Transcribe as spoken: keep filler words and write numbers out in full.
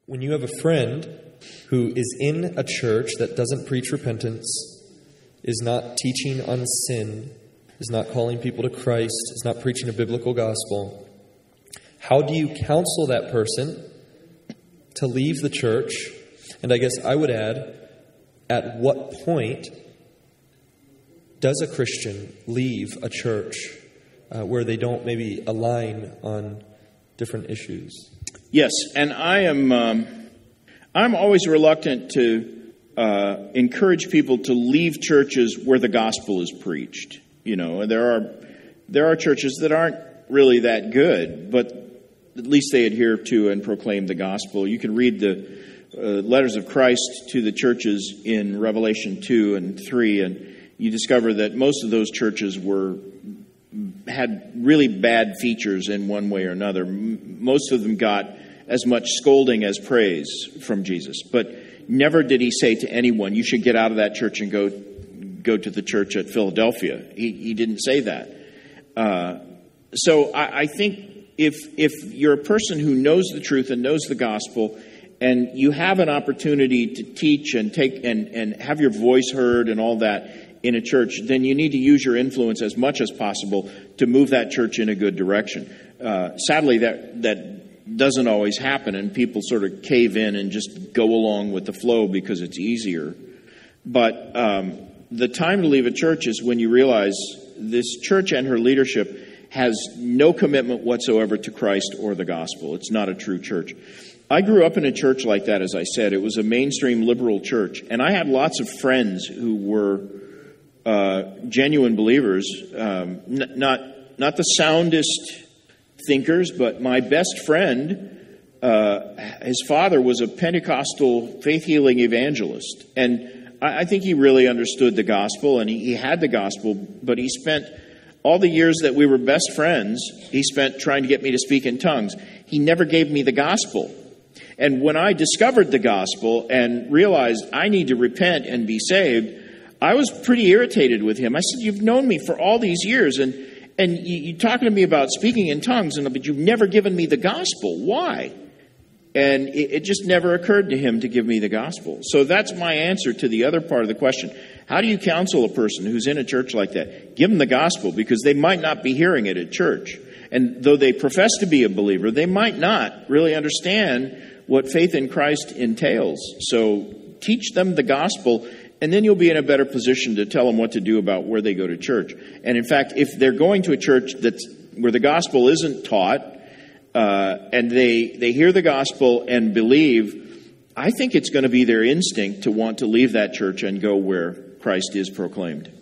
When you have a friend who is in a church that doesn't preach repentance, is not teaching on sin, is not calling people to Christ, is not preaching a biblical gospel, how do you counsel that person to leave the church? And I guess I would add, at what point does a Christian leave a church uh, where they don't maybe align on different issues? Yes, and I am um, I'm always reluctant to uh, encourage people to leave churches where the gospel is preached. You know, there are there are churches that aren't really that good, but at least they adhere to and proclaim the gospel. You can read the uh, letters of Christ to the churches in Revelation two and three, and you discover that most of those churches were had really bad features in one way or another. Most of them got as much scolding as praise from Jesus. But never did he say to anyone, you should get out of that church and go go to the church at Philadelphia. He, he didn't say that. Uh, so I, I think if if you're a person who knows the truth and knows the gospel, and you have an opportunity to teach and take and, and have your voice heard and all that in a church, then you need to use your influence as much as possible to move that church in a good direction. Uh, sadly, that that doesn't always happen, and people sort of cave in and just go along with the flow because it's easier. But um, the time to leave a church is when you realize this church and her leadership has no commitment whatsoever to Christ or the gospel. It's not a true church. I grew up in a church like that, as I said. It was a mainstream liberal church, and I had lots of friends who were Uh, genuine believers, um, n- not not the soundest thinkers, but my best friend, uh, his father was a Pentecostal faith-healing evangelist, and I, I think he really understood the gospel, and he, he had the gospel, but he spent all the years that we were best friends, he spent trying to get me to speak in tongues. He never gave me the gospel. And when I discovered the gospel and realized I need to repent and be saved, I was pretty irritated with him. I said, you've known me for all these years, and and you, you're talking to me about speaking in tongues, and but you've never given me the gospel. Why? And it, it just never occurred to him to give me the gospel. So that's my answer to the other part of the question. How do you counsel a person who's in a church like that? Give them the gospel, because they might not be hearing it at church. And though they profess to be a believer, they might not really understand what faith in Christ entails. So teach them the gospel, and then you'll be in a better position to tell them what to do about where they go to church. And in fact, if they're going to a church that's where the gospel isn't taught, uh, and they, they hear the gospel and believe, I think it's going to be their instinct to want to leave that church and go where Christ is proclaimed.